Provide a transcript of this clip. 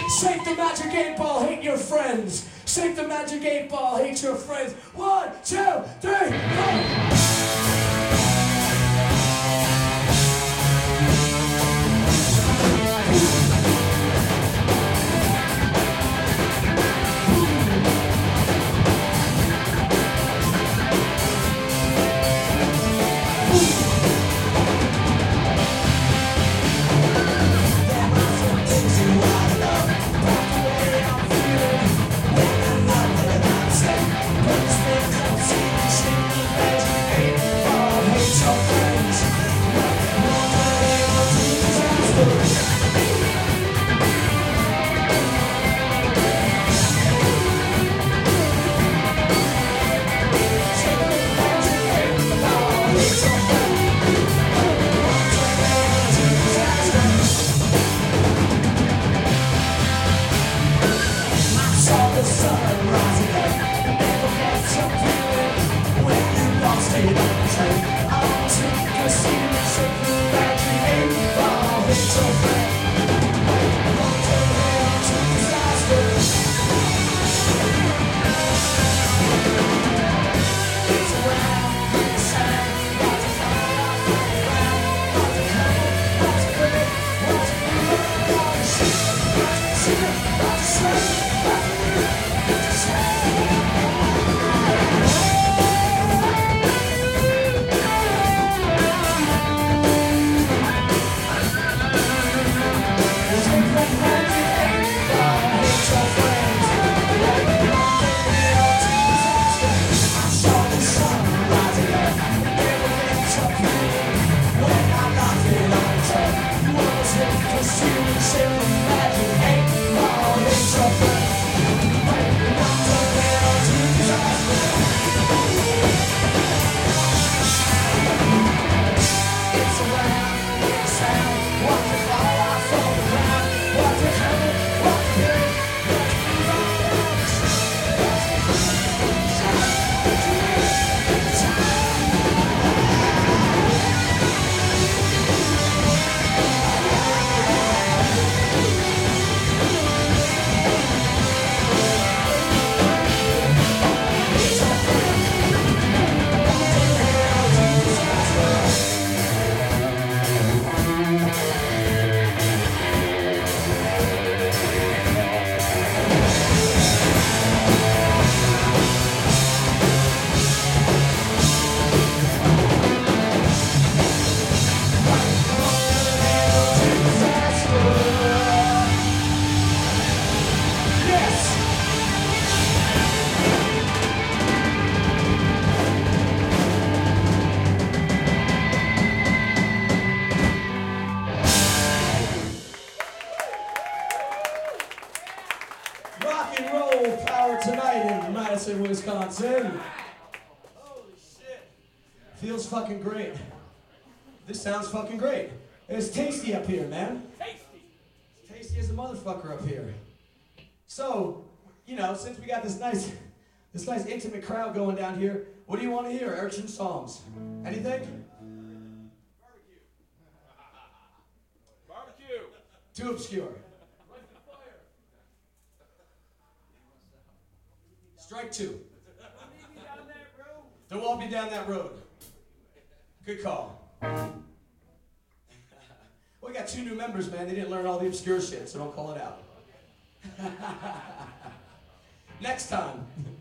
Shake the magic 8-ball, hate your friends. Shake the magic 8-ball, hate your friends. 1, 2, 3, 3. Rock and roll power tonight in Madison, Wisconsin. Holy shit. Feels fucking great. This sounds fucking great. It's tasty up here, man. Tasty. It's tasty as a motherfucker up here. So, you know, since we got this nice intimate crowd going down here, what do you want to hear? Urchin songs. Anything? Barbecue. Too obscure. Strike 2. Don't walk me down that road. Good call. We got 2 new members, man. They didn't learn all the obscure shit, so don't call it out. Next time.